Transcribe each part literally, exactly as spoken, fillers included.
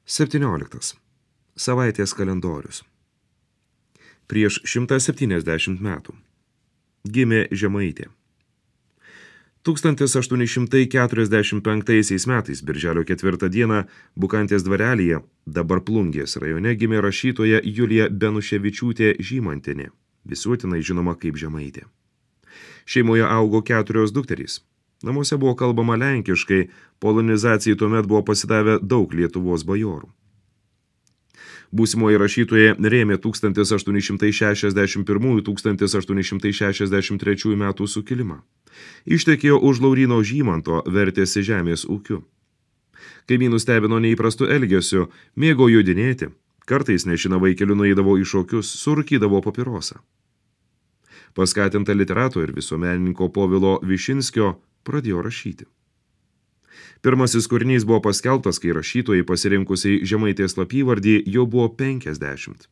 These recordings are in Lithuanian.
septynioliktas. Savaitės kalendorius. Prieš šimtą septyniasdešimt metų. Gimė Žemaitė. tūkstantis aštuoni šimtai keturiasdešimt penktaisiais metais, birželio ketvirtą dieną, Bukantės dvarelyje, dabar Plungės rajone, gimė rašytoja Julija Benuševičiūtė Žymantienė, visuotinai žinoma kaip Žemaitė. Šeimoje augo keturios dukterys. Namuose buvo kalbama lenkiškai, polonizacijai tuomet buvo pasidavę daug Lietuvos bajorų. Būsimoji rašytoja rėmė tūkstantis aštuoni šimtai šešiasdešimt pirmųjų - tūkstantis aštuoni šimtai šešiasdešimt trečiųjų metų sukilimą. Ištekėjo už Lauryno Žymanto, vertėsi žemės ūkiu. Kaimynų stebino neįprastu elgesiu, mėgo judinėti, kartais nešina vaikeliu nueidavo į šokius, surūkydavo papirosą. Paskatinta literato ir visuomenininko Povilo Višinskio pradėjo rašyti. Pirmasis kūrinys buvo paskelbtas, kai rašytojai pasirinkusiai Žemaitės slapyvardį jau buvo penkiasdešimt.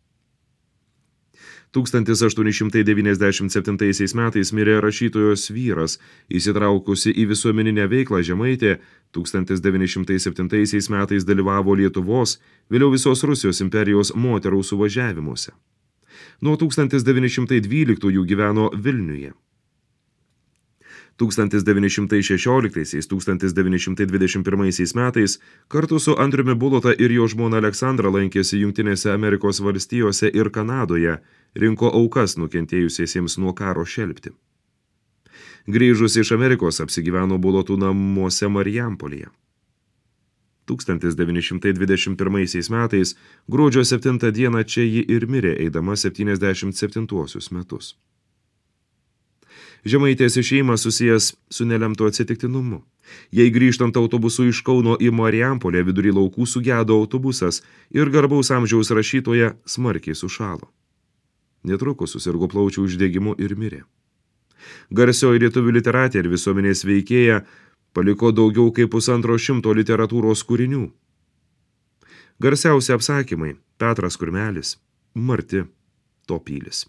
tūkstantis aštuoni šimtai devyniasdešimt septintaisiais metais mirė rašytojos vyras, įsitraukusi į visuomeninę veiklą Žemaitė, tūkstantis devyni šimtai septintaisiais metais dalyvavo Lietuvos, vėliau visos Rusijos imperijos moterų suvažiavimuose. Nuo tūkstantis devyni šimtai dvyliktųjų gyveno Vilniuje. tūkstantis devyni šimtai šešioliktaisiais - tūkstantis devyni šimtai dvidešimt pirmaisiais metais kartu su Andriumi Bulota ir jo žmona Aleksandra lankėsi Jungtinėse Amerikos valstijose ir Kanadoje, rinko aukas nukentėjusiesiems nuo karo šelpti. Grįžus iš Amerikos apsigyveno Bulotų namuose Marijampolėje. tūkstantis devyni šimtai dvidešimt pirmaisiais metais gruodžio septintą dieną čia ji ir mirė, eidama septyniasdešimt septintuosius metus. Žemaitės išėjimas susijęs su nelemtu atsitiktinumu. Jei grįžtant autobusu iš Kauno į Marijampolę vidury laukų sugedo autobusas ir garbaus amžiaus rašytoja smarkiai sušalo. Netrukus susirgo plaučių uždegimu ir mirė. Garsioji lietuvių literatė ir visuomenės veikėja paliko daugiau kaip pusantro šimto literatūros kūrinių. Garsiausi apsakymai – Petras Kurmelis, Marti, Topylis.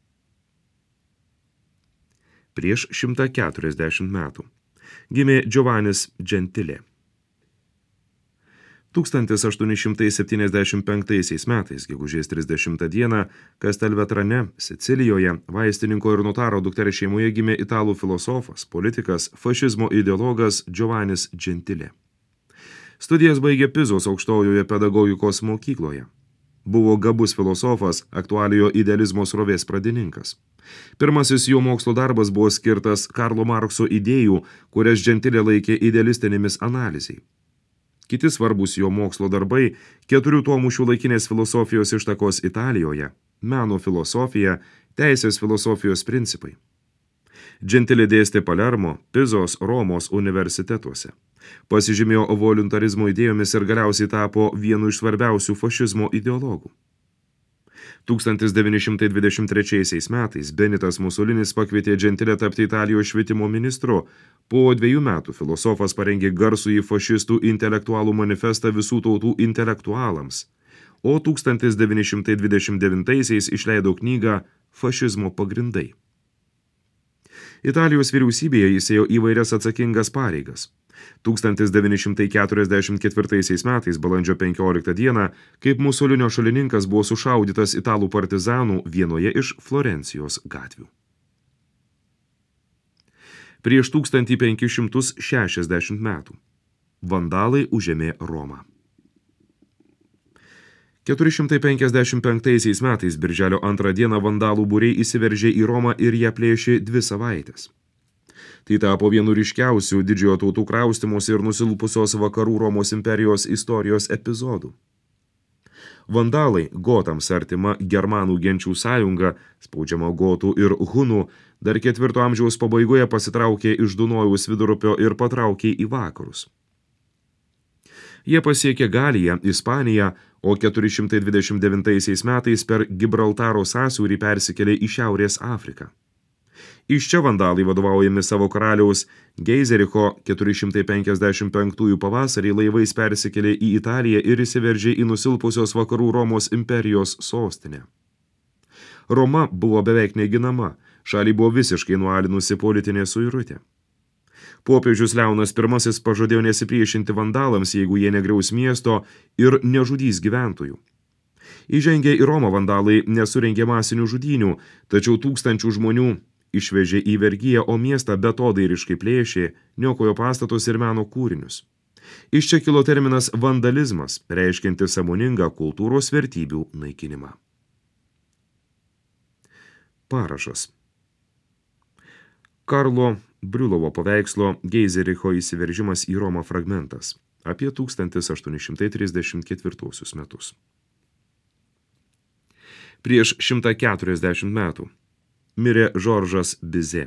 Prieš šimtą keturiasdešimt metų. Gimė Giovannis Gentile. tūkstantis aštuoni šimtai septyniasdešimt penktaisiais metais, gegužės trisdešimtą dieną, Kastelvetrane, Sicilijoje, vaistininko ir notaro dukters šeimoje gimė italų filosofas, politikas, fašizmo ideologas Giovannis Gentile. Studijas baigė Pizos aukštojoje pedagogikos mokykloje. Buvo gabus filosofas, aktualiojo idealizmo srovės pradininkas. Pirmasis jo mokslo darbas buvo skirtas Karlo Markso idėjų, kurias Gentile laikė idealistinėmis analizai. Kiti svarbus jo mokslo darbai – keturių tomų šiuolaikinės filosofijos ištakos Italijoje, meno filosofija, teisės filosofijos principai. Gentile dėstė Palermo, Pizos, Romos universitetuose. Pasižymėjo voluntarizmo idėjomis ir galiausiai tapo vienu iš svarbiausių fašizmo ideologų. tūkstantis devyni šimtai dvidešimt trečiaisiais metais Benitas Musolinis pakvietė Gentile tapti Italijos švietimo ministru. Po dviejų metų filosofas parengė garsųjį fašistų intelektualų manifestą visų tautų intelektualams, o tūkstantis devyni šimtai dvidešimt devintaisiais išleido knygą Fašizmo pagrindai. Italijos vyriausybėje jis ėjo įvairias atsakingas pareigas. tūkstantis devyni šimtai keturiasdešimt ketvirtaisiais metais balandžio penkioliktą dieną, kaip Musolinio šalininkas buvo sušaudytas italų partizanų vienoje iš Florencijos gatvių. Prieš tūkstantį penkis šimtus šešiasdešimt metų. Vandalai užėmė Romą. keturi šimtai penkiasdešimt penktaisiais metais birželio antrą dieną vandalų būriai įsiveržė į Romą ir ją plėšė dvi savaitės. Tai tapo vienu ryškiausių didžiojo tautų kraustymus ir nusilpusios vakarų Romos imperijos istorijos epizodų. Vandalai, gotams artima germanų genčių sąjunga, spaudžiama gotų ir hunų, dar ketvirto amžiaus pabaigoje pasitraukė iš Dunojaus vidurupio ir patraukė į vakarus. Jie pasiekė Galiją, Ispaniją, o keturi šimtai dvidešimt devintaisiais metais per Gibraltaro sąsiaurį persikėlė į Šiaurės Afriką. Iš čia vandalai vadovaujami savo karaliaus Geizericho keturi šimtai penkiasdešimt penktųjų pavasarį laivais persikėlė į Italiją ir įsiveržė į nusilpusios vakarų Romos imperijos sostinę. Roma buvo beveik neginama, šalį buvo visiškai nualinusi politinė suirutė. Popiežius Leonas pirmasis pažadėjo nesipriešinti vandalams, jeigu jie negriaus miesto ir nežudys gyventojų. Įžengę į Romą vandalai nesurengė masinių žudynių, tačiau tūkstančių žmonių išvežė į vergiją, o miestą betodairiškai plėšė, niokojo pastatus ir meno kūrinius. Iš čia kilo terminas vandalizmas, reiškianti sąmoningą kultūros vertybių naikinimą. Parašas. Karlo Briulovo paveikslo Geizericho įsiveržimas į Romą fragmentas apie tūkstantis aštuoni šimtai trisdešimt ketvirtuosius metus. Prieš šimtą keturiasdešimt metų mirė Žoržas Bizė.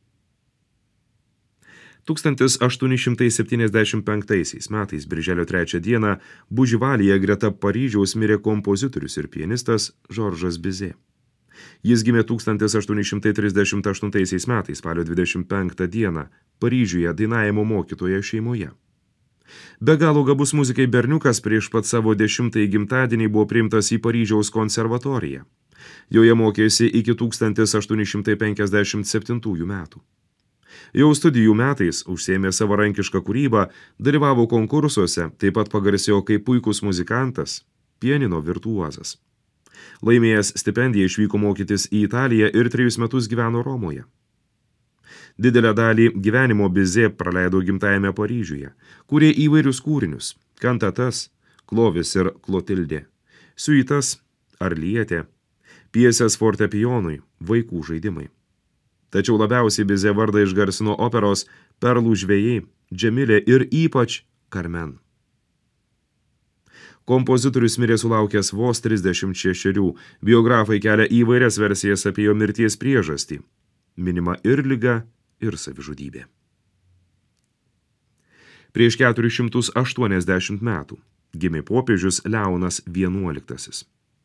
tūkstantis aštuoni šimtai septyniasdešimt penktaisiais metais birželio trečią dieną Buživalyje greta Paryžiaus mirė kompozitorius ir pianistas Žoržas Bizė. Jis gimė tūkstantis aštuoni šimtai trisdešimt aštuntaisiais metais spalio dvidešimt penktą dieną Paryžiuje dainavimo mokytojo šeimoje. Be galo gabus muzikai berniukas prieš pat savo dešimtąjį gimtadienį buvo priimtas į Paryžiaus konservatoriją. Joje mokėsi iki tūkstantis aštuoni šimtai penkiasdešimt septintųjų metų. Jau studijų metais užsiėmė savarankišką kūrybą, dalyvavo konkursuose, taip pat pagarsėjo kaip puikus muzikantas, pianino virtuozas. Laimėjęs stipendiją išvyko mokytis į Italiją ir trejus metus gyveno Romoje. Didelę dalį gyvenimo Bizė praleido gimtajame Paryžiuje, kūrė įvairius kūrinius, kantatas, Klovis ir Klotildė, siuitas, Arlietė, piesės fortepijonui, vaikų žaidimai. Tačiau labiausiai Bizė vardą išgarsino operos Perlų žvejai, Džemilė ir ypač Karmen. Kompozitorius mirė sulaukęs vos trisdešimt šešerių, biografai kelia įvairias versijas apie jo mirties priežastį. Minima ir liga, ir savižudybė. Prieš keturis šimtus aštuoniasdešimt metų gimė popiežius Leonas vienuoliktasis.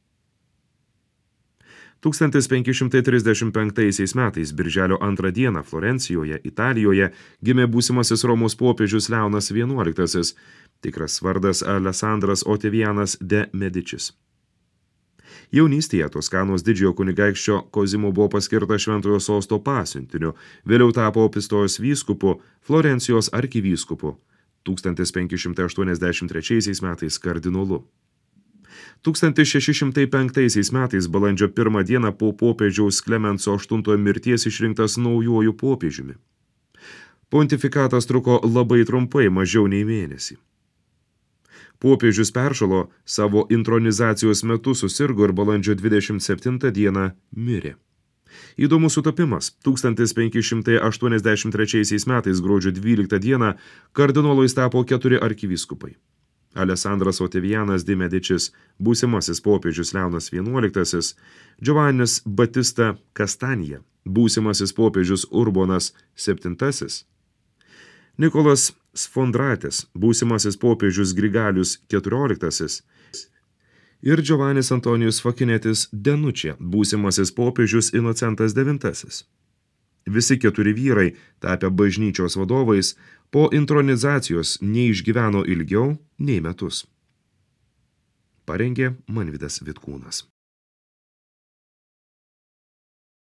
tūkstantis penki šimtai trisdešimt penktaisiais metais birželio antrą dieną Florencijoje, Italijoje, gimė būsimasis Romos popiežius Leonas vienuoliktasis, tikras vardas Alessandras Otavianas de Medicis. Jaunystėje Toskanos didžiojo kunigaikščio Kozimo buvo paskirta Šventojo sosto pasiuntiniu, vėliau tapo Pistojos vyskupu, Florencijos arkivyskupu, tūkstantis penki šimtai aštuoniasdešimt trečiaisiais metais kardinolu. tūkstantis šeši šimtai penktaisiais metais balandžio pirmą dieną po popiežiaus Klemenso aštuntojo mirties išrinktas naujuoju popiežiumi. Pontifikatas truko labai trumpai, mažiau nei mėnesį. Popiežius peršalo, savo intronizacijos metu susirgo ir balandžio dvidešimt septintą dieną mirė. Įdomus sutapimas. tūkstantis penki šimtai aštuoniasdešimt trečiaisiais metais gruodžio dvyliktą dieną kardinolais tapo keturi arkivyskupai. Alessandras Otavianas de Medicis, būsimasis popiežius Leonas vienuoliktasis, Giovannis Batista Castanija, būsimasis popiežius Urbonas septintasis, Nikolas Sfondratis, būsimasis popiežius Grigalius keturioliktasis ir Giovannis Antonijus Fakinetis Denučia, būsimasis popiežius Inocentas devintasis. Visi keturi vyrai, tapę bažnyčios vadovais, po intronizacijos neišgyveno ilgiau nei metus. Parengė Manvydas Vitkūnas.